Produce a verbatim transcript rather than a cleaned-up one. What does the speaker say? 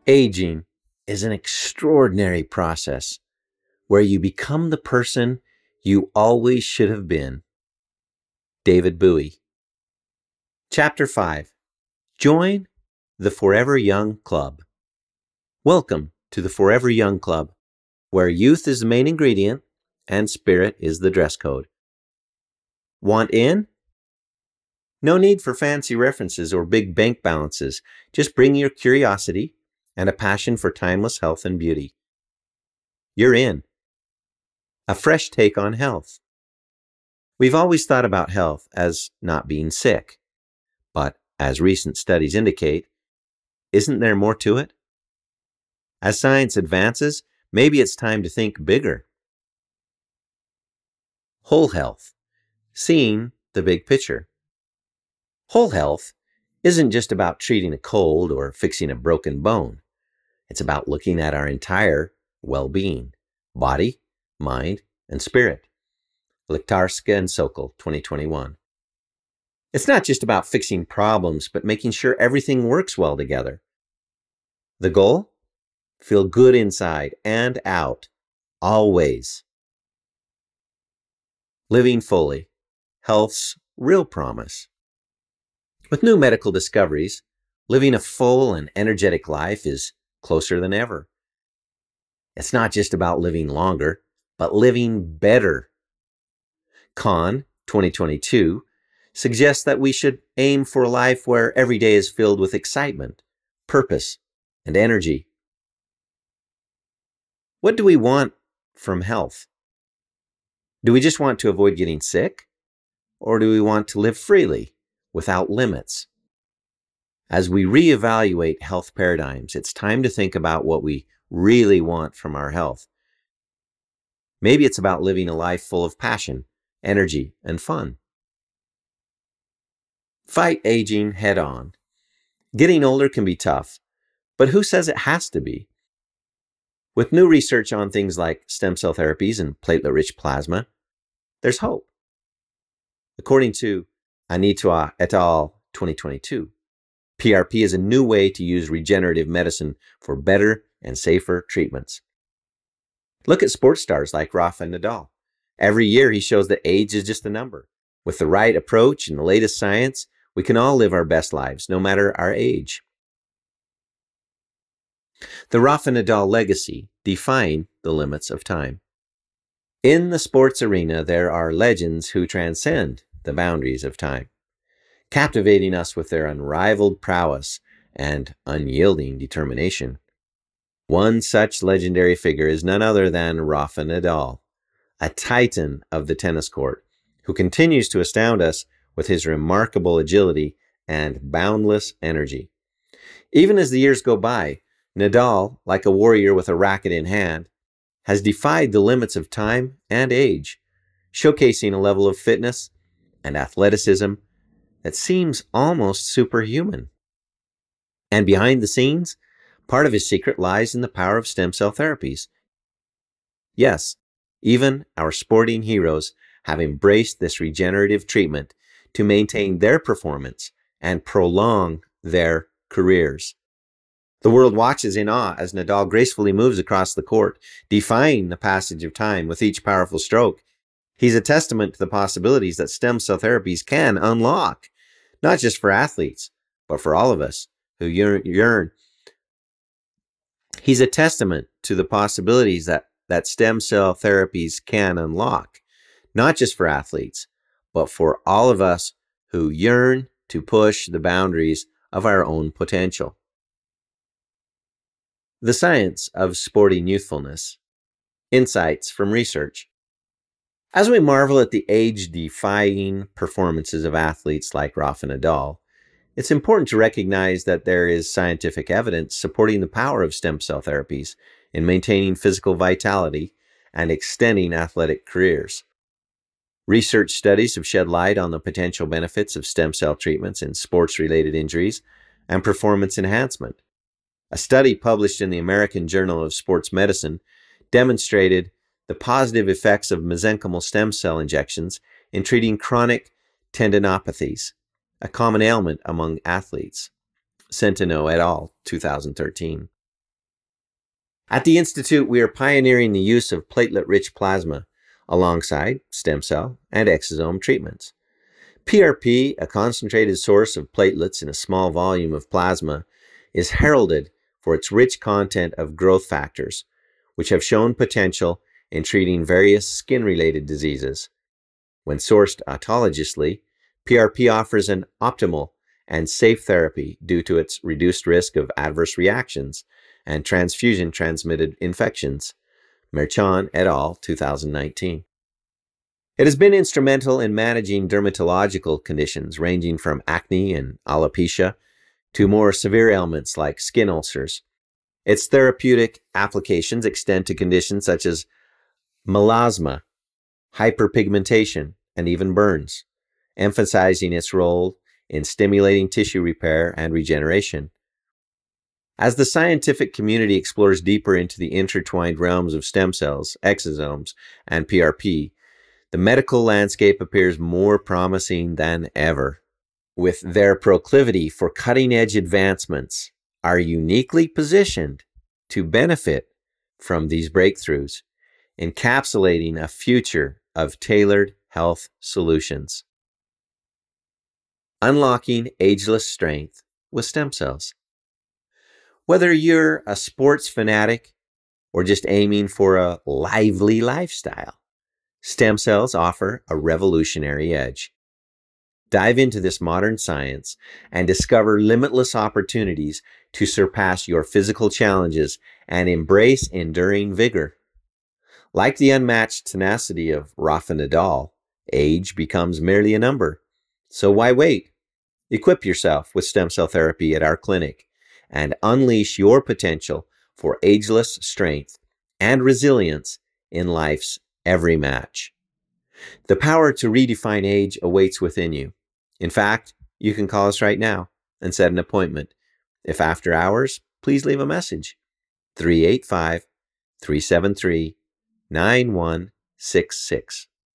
Aging is an extraordinary process where you become the person you always should have been. David Bowie. Chapter five. Join the Forever Young Club. Welcome to the Forever Young Club, where youth is the main ingredient and spirit is the dress code. Want in? No need for fancy references or big bank balances. Just bring your curiosity and a passion for timeless health and beauty. You're in. A fresh take on health. We've always thought about health as not being sick. But as recent studies indicate, isn't there more to it? As science advances, maybe it's time to think bigger. Whole health. Seeing the big picture. Whole health isn't just about treating a cold or fixing a broken bone. It's about looking at our entire well-being, body, mind, and spirit. Lichtarska and Sokol, twenty twenty-one. It's not just about fixing problems, but making sure everything works well together. The goal? Feel good inside and out, always. Living fully, health's real promise. With new medical discoveries, living a full and energetic life is closer than ever. It's not just about living longer, but living better. Kahn, twenty twenty-two, suggests that we should aim for a life where every day is filled with excitement, purpose, and energy. What do we want from health? Do we just want to avoid getting sick? Or do we want to live freely, without limits? As we reevaluate health paradigms, it's time to think about what we really want from our health. Maybe it's about living a life full of passion, energy, and fun. Fight aging head on. Getting older can be tough, but who says it has to be? With new research on things like stem cell therapies and platelet-rich plasma, there's hope. According to Anitwa et al. twenty twenty-two, P R P is a new way to use regenerative medicine for better and safer treatments. Look at sports stars like Rafa Nadal. Every year he shows that age is just a number. With the right approach and the latest science, we can all live our best lives, no matter our age. The Rafa Nadal legacy defines the limits of time. In the sports arena, there are legends who transcend the boundaries of time, captivating us with their unrivaled prowess and unyielding determination. One such legendary figure is none other than Rafa Nadal, a titan of the tennis court, who continues to astound us with his remarkable agility and boundless energy. Even as the years go by, Nadal, like a warrior with a racket in hand, has defied the limits of time and age, showcasing a level of fitness and athleticism that seems almost superhuman. And behind the scenes, part of his secret lies in the power of stem cell therapies. Yes, even our sporting heroes have embraced this regenerative treatment to maintain their performance and prolong their careers. The world watches in awe as Nadal gracefully moves across the court, defying the passage of time with each powerful stroke. He's a testament to the possibilities that stem cell therapies can unlock, not just for athletes, but for all of us who yearn. He's a testament to the possibilities that, that stem cell therapies can unlock, not just for athletes, but for all of us who yearn to push the boundaries of our own potential. The science of sporting youthfulness. Insights from research. As we marvel at the age-defying performances of athletes like Rafa Nadal, it's important to recognize that there is scientific evidence supporting the power of stem cell therapies in maintaining physical vitality and extending athletic careers. Research studies have shed light on the potential benefits of stem cell treatments in sports-related injuries and performance enhancement. A study published in the American Journal of Sports Medicine demonstrated the positive effects of mesenchymal stem cell injections in treating chronic tendinopathies, a common ailment among athletes. Centeno et al., two thousand thirteen. At the Institute, we are pioneering the use of platelet-rich plasma alongside stem cell and exosome treatments. P R P, a concentrated source of platelets in a small volume of plasma, is heralded for its rich content of growth factors, which have shown potential in treating various skin-related diseases. When sourced autologously, P R P offers an optimal and safe therapy due to its reduced risk of adverse reactions and transfusion-transmitted infections. Merchan et al., two thousand nineteen. It has been instrumental in managing dermatological conditions ranging from acne and alopecia to more severe ailments like skin ulcers. Its therapeutic applications extend to conditions such as melasma, hyperpigmentation, and even burns, emphasizing its role in stimulating tissue repair and regeneration. As the scientific community explores deeper into the intertwined realms of stem cells, exosomes, and P R P, the medical landscape appears more promising than ever. With their proclivity for cutting-edge advancements, are uniquely positioned to benefit from these breakthroughs, encapsulating a future of tailored health solutions. Unlocking ageless strength with stem cells. Whether you're a sports fanatic or just aiming for a lively lifestyle, stem cells offer a revolutionary edge. Dive into this modern science and discover limitless opportunities to surpass your physical challenges and embrace enduring vigor. Like the unmatched tenacity of Rafa Nadal, age becomes merely a number. So why wait? Equip yourself with stem cell therapy at our clinic and unleash your potential for ageless strength and resilience in life's every match. The power to redefine age awaits within you. In fact, you can call us right now and set an appointment. If after hours, please leave a message. three eight five, three seven three, nine one six six.